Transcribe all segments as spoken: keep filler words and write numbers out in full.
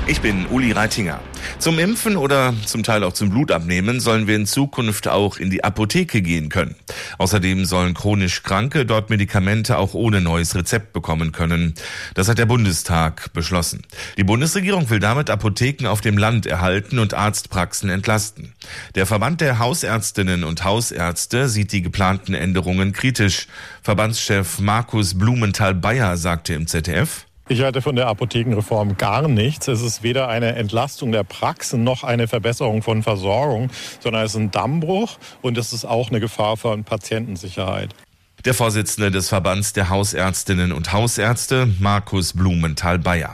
Ich bin Uli Reitinger. Zum Impfen oder zum Teil auch zum Blutabnehmen sollen wir in Zukunft auch in die Apotheke gehen können. Außerdem sollen chronisch Kranke dort Medikamente auch ohne neues Rezept bekommen können. Das hat der Bundestag beschlossen. Die Bundesregierung will damit Apotheken auf dem Land erhalten und Arztpraxen entlasten. Der Verband der Hausärztinnen und Hausärzte sieht die geplanten Änderungen kritisch. Verbandschef Markus Blumenthal-Beyer sagte im Z D F: Ich halte von der Apothekenreform gar nichts. Es ist weder eine Entlastung der Praxen noch eine Verbesserung von Versorgung, sondern es ist ein Dammbruch und es ist auch eine Gefahr für Patientensicherheit. Der Vorsitzende des Verbands der Hausärztinnen und Hausärzte, Markus Blumenthal-Beyer.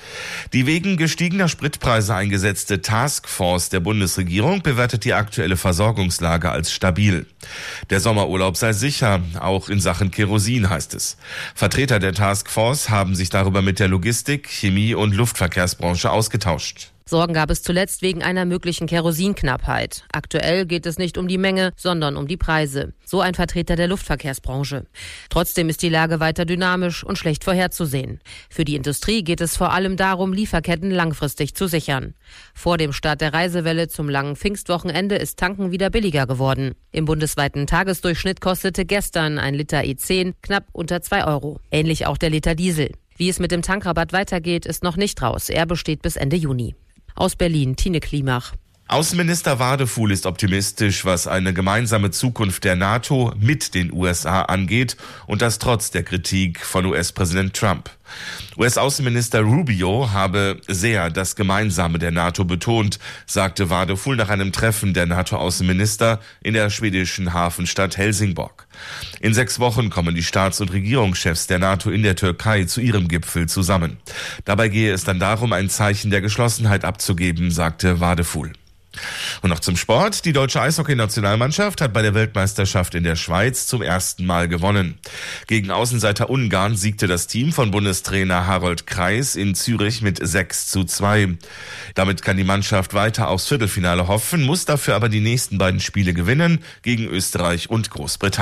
Die wegen gestiegener Spritpreise eingesetzte Taskforce der Bundesregierung bewertet die aktuelle Versorgungslage als stabil. Der Sommerurlaub sei sicher, auch in Sachen Kerosin, heißt es. Vertreter der Taskforce haben sich darüber mit der Logistik-, Chemie- und Luftverkehrsbranche ausgetauscht. Sorgen gab es zuletzt wegen einer möglichen Kerosinknappheit. Aktuell geht es nicht um die Menge, sondern um die Preise. So ein Vertreter der Luftverkehrsbranche. Trotzdem ist die Lage weiter dynamisch und schlecht vorherzusehen. Für die Industrie geht es vor allem darum, Lieferketten langfristig zu sichern. Vor dem Start der Reisewelle zum langen Pfingstwochenende ist Tanken wieder billiger geworden. Im bundesweiten Tagesdurchschnitt kostete gestern ein Liter E zehn knapp unter zwei Euro. Ähnlich auch der Liter Diesel. Wie es mit dem Tankrabatt weitergeht, ist noch nicht raus. Er besteht bis Ende Juni. Aus Berlin, Tine Klimach. Außenminister Wadefuhl ist optimistisch, was eine gemeinsame Zukunft der NATO mit den U S A angeht, und das trotz der Kritik von U S-Präsident Trump. U S-Außenminister Rubio habe sehr das Gemeinsame der NATO betont, sagte Wadefuhl nach einem Treffen der NATO-Außenminister in der schwedischen Hafenstadt Helsingborg. In sechs Wochen kommen die Staats- und Regierungschefs der NATO in der Türkei zu ihrem Gipfel zusammen. Dabei gehe es dann darum, ein Zeichen der Geschlossenheit abzugeben, sagte Wadefuhl. Und noch zum Sport. Die deutsche Eishockey-Nationalmannschaft hat bei der Weltmeisterschaft in der Schweiz zum ersten Mal gewonnen. Gegen Außenseiter Ungarn siegte das Team von Bundestrainer Harold Kreis in Zürich mit sechs zu zwei. Damit kann die Mannschaft weiter aufs Viertelfinale hoffen, muss dafür aber die nächsten beiden Spiele gewinnen, gegen Österreich und Großbritannien.